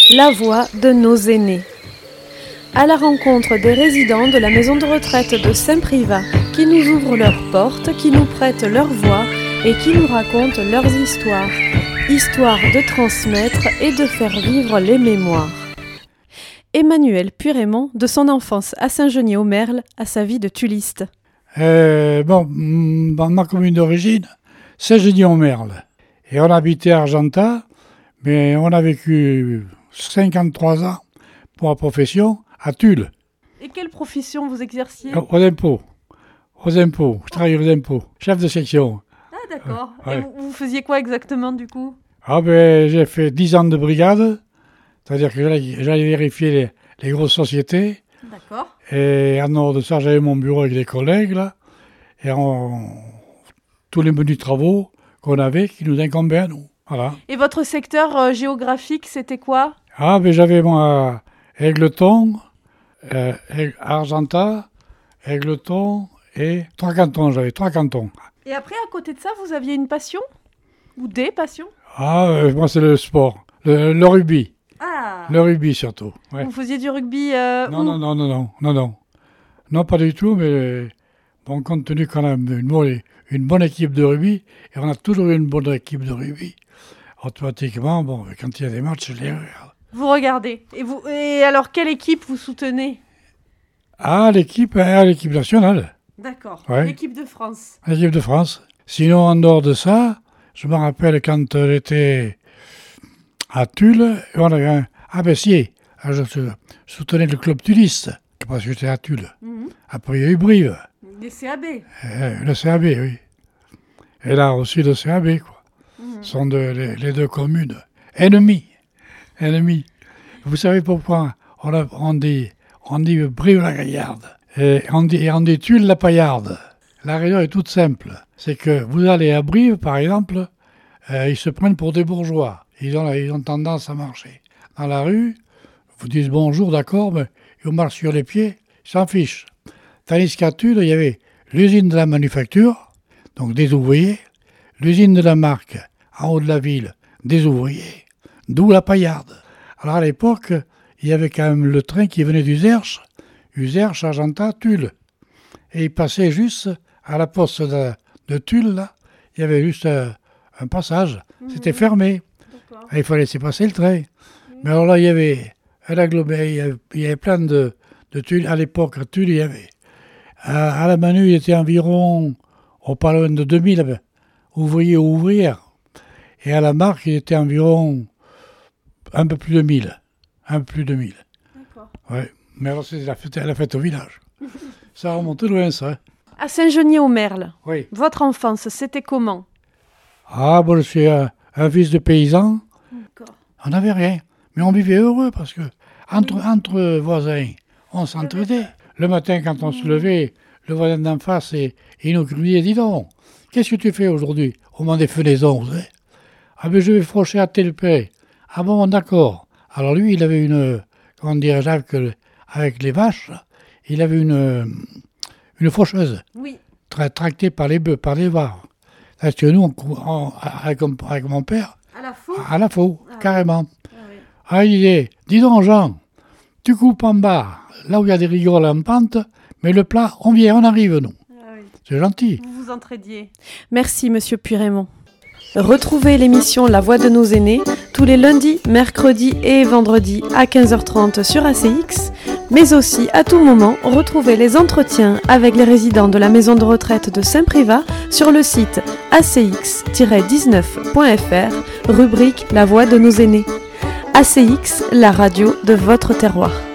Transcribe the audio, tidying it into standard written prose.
la voix de nos aînés. À la rencontre des résidents de la maison de retraite de Saint-Privat, qui nous ouvrent leurs portes, qui nous prêtent leur voix et qui nous racontent leurs histoires. Histoire de transmettre et de faire vivre les mémoires. Emmanuel Puyrémont, de son enfance à Saint-Geniez-au-Merle à sa vie de tulliste. Dans ma commune d'origine, Saint-Geniez-au-Merle. Et on habitait à Argentat, mais on a vécu 53 ans pour la profession à Tulle. Et quelle profession vous exerciez ? Aux impôts. Je travaille aux impôts. Chef de section. Ah d'accord. Ouais. Et vous faisiez quoi exactement du coup ? J'ai fait 10 ans de brigade, c'est-à-dire que j'allais vérifier les grosses sociétés. D'accord. Et en dehors de ça, j'avais mon bureau avec des collègues, là, et tous les menus travaux qu'on avait qui nous incombaient à nous. Voilà. Et votre secteur géographique, c'était quoi ? J'avais moi Égletons, Argentat, Égletons et 3 cantons. J'avais 3 cantons. Et après, à côté de ça, vous aviez une passion ? Ou des passions ? Moi, c'est le sport, le rugby. Ah. Le rugby, surtout. Ouais. Vous faisiez du rugby Non. Non, pas du tout, mais bon, compte tenu qu'on a une bonne équipe de rugby, et on a toujours eu une bonne équipe de rugby, automatiquement, quand il y a des matchs, je les regarde. Vous regardez. Et alors, quelle équipe vous soutenez ? L'équipe nationale. D'accord. Ouais. L'équipe de France. L'équipe de France. Sinon, en dehors de ça, je me rappelle quand j'étais à Tulle, et on avait je soutenais le club tulliste, parce que j'étais à Tulle. Mm-hmm. Après, il y a eu Brive. Les CAB. Le CAB, oui. Et là aussi, le CAB, quoi. Mm-hmm. Ce sont les deux communes ennemies. Vous savez pourquoi on dit Brive-la-Gaillarde et on dit Tulle-la-Paillarde. La raison est toute simple. C'est que vous allez à Brive, par exemple, ils se prennent pour des bourgeois. Ils ont tendance à marcher dans la rue, vous disent bonjour, d'accord, mais ils marchent sur les pieds, ils s'en fichent. Tandis qu'à Tulle, il y avait l'usine de la manufacture, donc des ouvriers, l'usine de la marque, en haut de la ville, des ouvriers, d'où la Paillarde. Alors à l'époque, il y avait quand même le train qui venait d'Uzerche, Argentat, Tulle. Et il passait juste à la poste de Tulle, là, il y avait juste un passage, c'était fermé. Et il fallait laisser passer le train. Mais alors là, il y avait il y avait plein de Tulle. À l'époque, à Tulle, il y avait. À la Manu, il était environ, pas loin de 2000 ouvriers ou ouvrières. Et à la Marque, il était environ un peu plus de 1000. D'accord. Ouais. Mais alors, c'est la fête au village. Ça remonte loin, ça. À Saint-Geniez-au-Merle, oui. Votre enfance, c'était comment ? Je suis un fils de paysan. D'accord. On n'avait rien. Mais on vivait heureux parce que entre voisins, on s'entraidait. Le matin, quand on se levait, le voisin d'en face, il nous criait, dis donc, qu'est-ce que tu fais aujourd'hui au moment des fenaisons, vous savez ? Je vais faucher à tel près. Ah bon, d'accord. Alors lui, il avait avec les vaches, il avait une faucheuse. Oui. Tractée par les bœufs, par les vaches. Parce que nous, avec mon père, à la faux, carrément. Ah oui. Il disait, dis donc Jean, tu coupes en bas, là où il y a des rigoles en pente, mais le plat, on arrive, nous. Ah oui. C'est gentil. Vous vous entraidiez. Merci, monsieur Puyrémont. Retrouvez l'émission La Voix de nos aînés tous les lundis, mercredis et vendredis à 15h30 sur ACX, mais aussi à tout moment, retrouvez les entretiens avec les résidents de la maison de retraite de Saint-Privat sur le site acx-19.fr, rubrique La Voix de nos aînés. ACX, la radio de votre terroir.